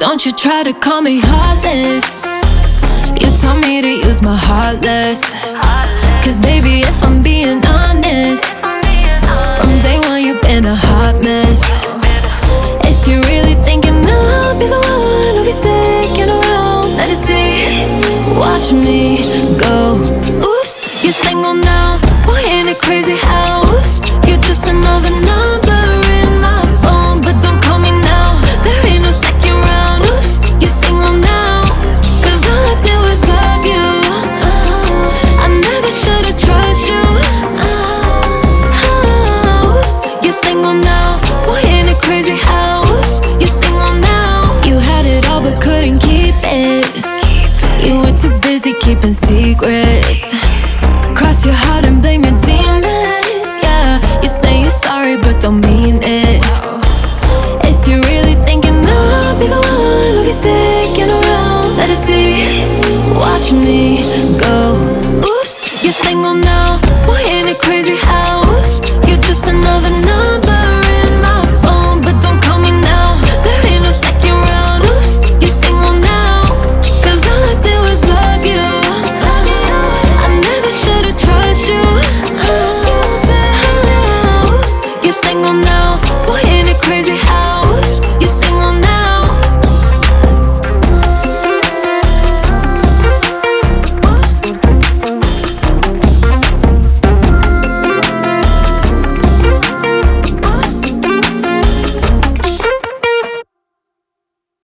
Don't you try to call me heartless. You tell me to use my heart less. Cause baby, if I'm being honest, from day one you've been a hot mess. If you're really thinking I'll be the one who'll be sticking around, let it see, watch me go. Oops, you're single now. Boy, ain't it crazy how, oops, you're just another number in my phone. But don't call me now, there ain't no second round. Oops, you're single now, cause all I did was love you. I never should've trusted you. Oops, you're single now. Boy, ain't it crazy how, oops, you're single now. You had it all but couldn't keep it. You were too busy keeping secrets.